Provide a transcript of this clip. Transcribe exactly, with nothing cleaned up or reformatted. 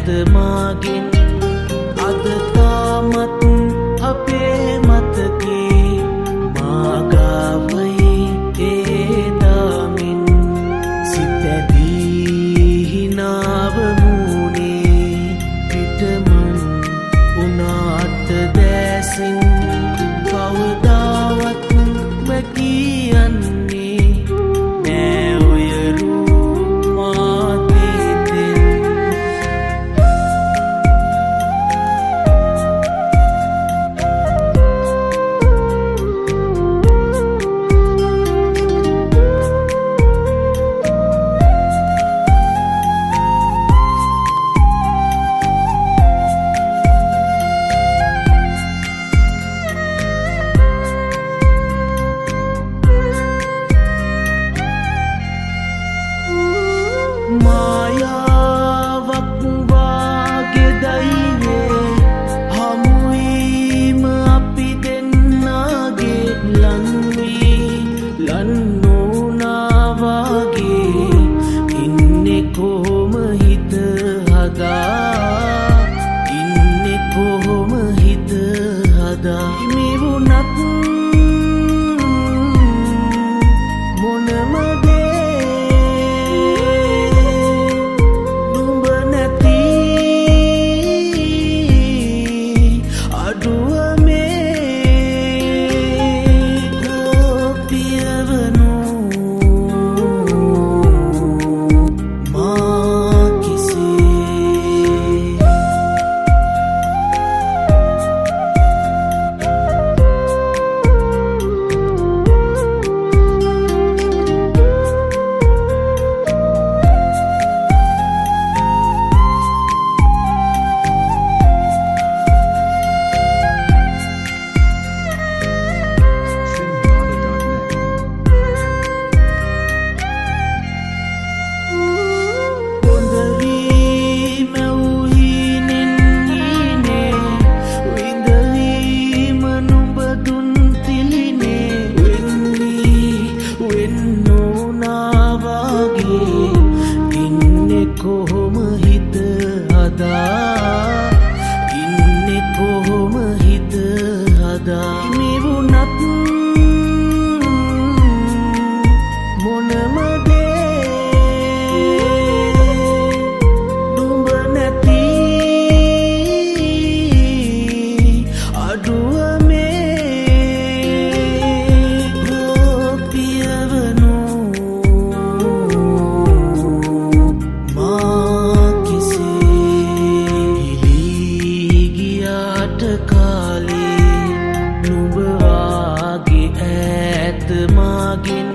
මාගෙන් අද තාමත් අපේ මතකේ මාගාවයි ඒ දාමින් සිතැදී හිනාව මූනේ පිටමන් උනාට දැසින් කවදාවත් මැකියන්නේ නෑ ඔයරු මායාවක් වාගේ දයිනේ හමුවීම අපි දෙන්නාගේ ලන්වී ලන් නොවුනා වාගේ ඉන්නේ කොහොම හිත හදා ඉන්නේ කොහොම හිත හදා ඉමිවුනත් මොනම කොහොම හිත හදා ඉන්නේ කොහොම හිත හදා ඉමිවුනත් මොනම දේ නුඹ නැති අඩුව කාලේ නුඹ වාගේ ඈත මාගෙන්